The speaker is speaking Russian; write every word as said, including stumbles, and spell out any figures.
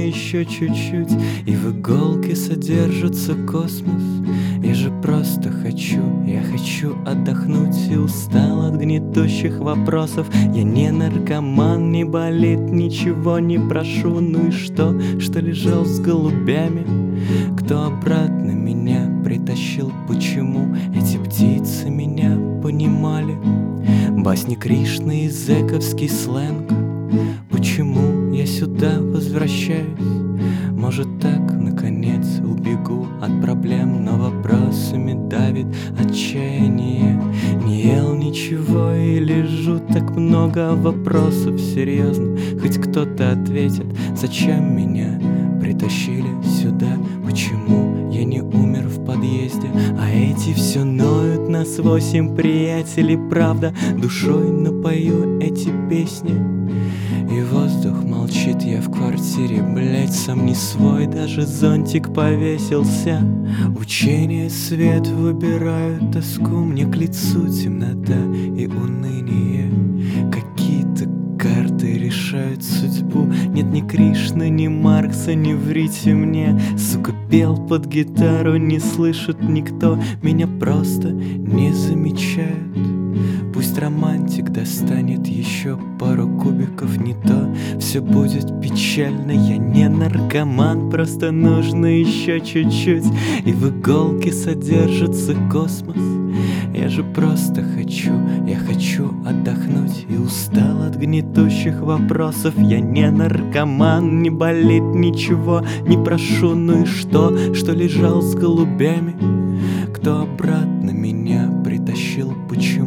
еще чуть-чуть, и в иголке содержится космос. Я же просто хочу, я хочу отдохнуть и устал от гнетущих вопросов. Я не наркоман, не болит, ничего не прошу. Ну и что, что лежал с голубями? Кто обратно меня притащил? Почему эти птицы меня понимали? Басни Кришны и зэковский сленг. Почему я сюда возвращаюсь? Может, так, наконец, убегу от проблем, но вопросами давит отчаяние. Не ел ничего и лежу, так много вопросов, серьезно. Хоть кто-то ответит, зачем меня притащили сюда? Почему я не умер в подъезде? А эти все ноют, нас восемь приятелей, правда. Душой напою эти песни, и воздух молчит, я в квартире, блять, сам не свой, даже зонтик повесился. Учение, свет, выбираю тоску, мне к лицу темнота и уныние. Какие-то карты решают судьбу. Нет ни Кришны, ни Маркса, не врите мне. Сука, пел под гитару, не слышит никто, меня просто не замечают. Пусть романтик достанет еще пару кубиков, не то все будет печально. Я не наркоман, просто нужно еще чуть-чуть, и в иголке содержится космос. Я же просто хочу, я хочу отдохнуть и устал от гнетущих вопросов. Я не наркоман, не болит, ничего не прошу. Ну и что, что лежал с голубями? Кто обратно меня притащил? Почему?